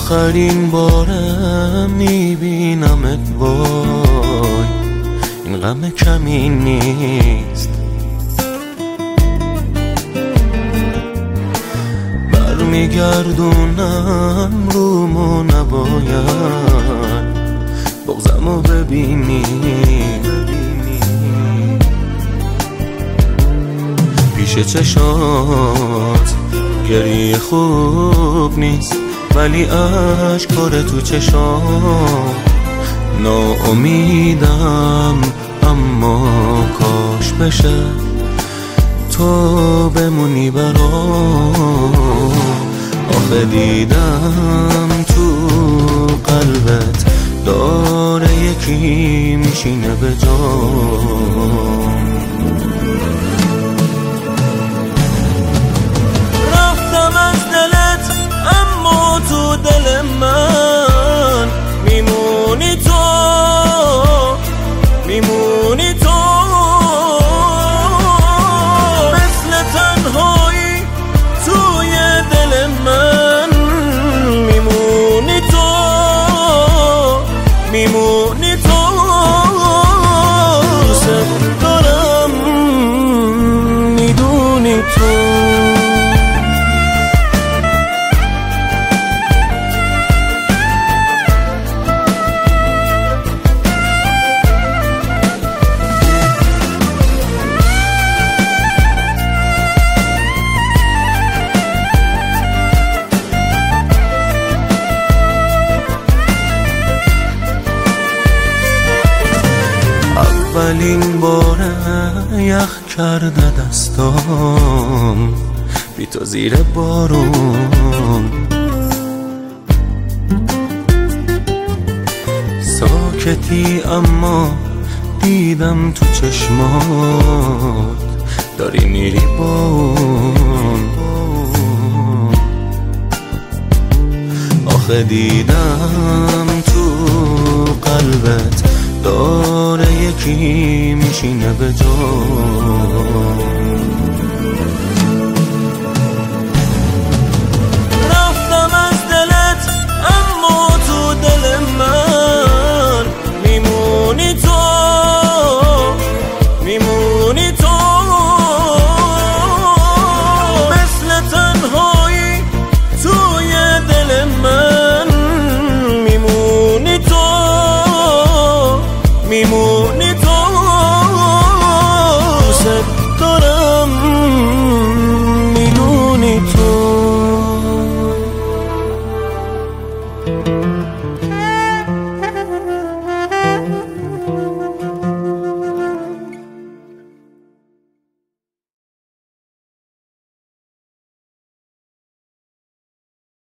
آخرین بارم میبینمت، وای این غم کمی نیست. برمیگردونم رومو، نباید بغضمو ببینی. پیش چشات گریه خوب نیست، ولی عشق پاره تو چشام. ناامیدم اما کاش بشه تو بمونی برام. آخه دیدم تو قلبت داره یکی میشینه به جام. رفتم از دلت اما تو دل من میمونی تو، میمونی تو. مثل تنهایی توی دل من میمونی تو، میمونی تو. دوست دارم میدونی تو. اولین بار یخ کرده دستام بی تو زیر بارون. ساکتی اما دیدم تو چشمات داری میری بون. آخه دیدم تو قلبت داره یکی میشینه به جام.